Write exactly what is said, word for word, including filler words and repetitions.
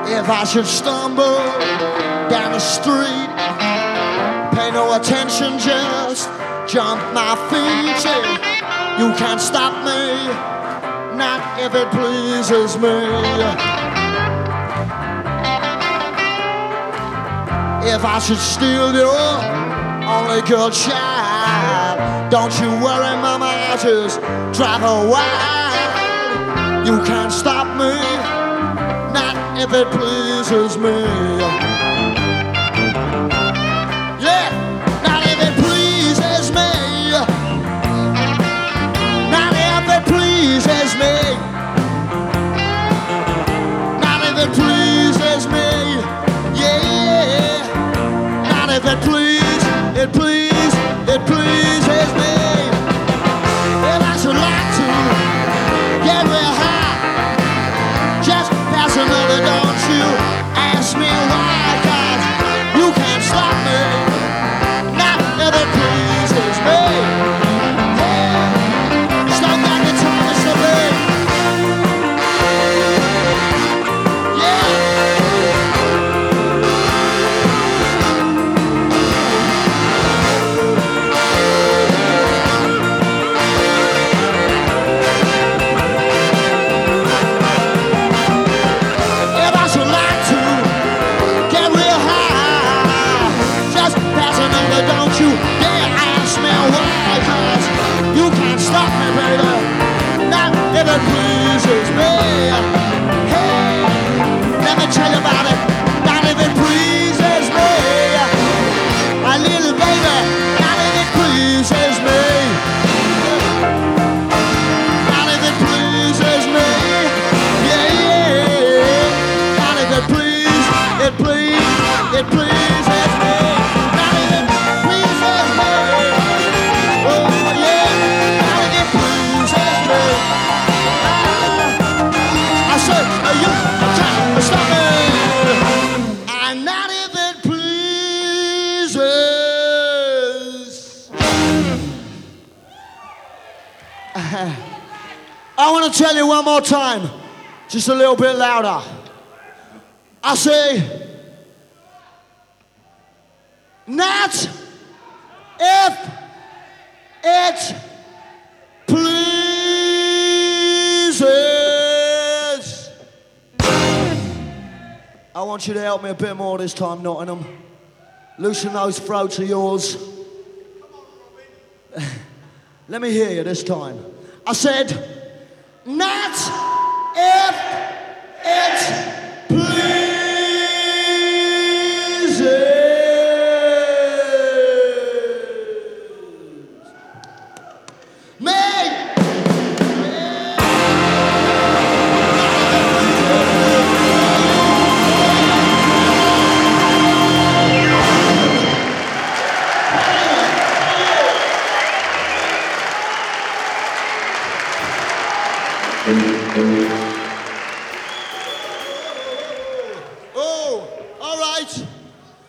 If I should stumble down the street, pay no attention, just jump my feet. Yeah, you can't stop me, not if it pleases me. If I should steal your only good child, don't you worry, mama, I'll just drive her wild. You can't stop me, not if it pleases me. Yeah, not if it pleases me. Not if it pleases me. Not if it pleases me. Yeah, not if it please, it please, it pleases me. If I should like to get real high, just pass another, don't you ask me why, 'cause you can't stop me, not if it pleases me. Yeah, stop that guitar, Mister B. Yeah. If I should like to get real high, just pass another, don't you dare ask me why, 'cause you can't stop me, baby, not if it pleases me. Hey, let me tell you about it, not if it pleases me. My little baby, not if it pleases me. Not if it pleases me. Yeah, yeah. Not if it please, it please, it pleases me. Not if it pleases me. Oh yeah, not if it pleases me. Ah, I said, uh, you can't stop me. And not if it pleases. I want to tell you one more time, just a little bit louder. I say, not if it pleases. I want you to help me a bit more this time, Nottingham. Loosen those throats of yours. Let me hear you this time. I said, not if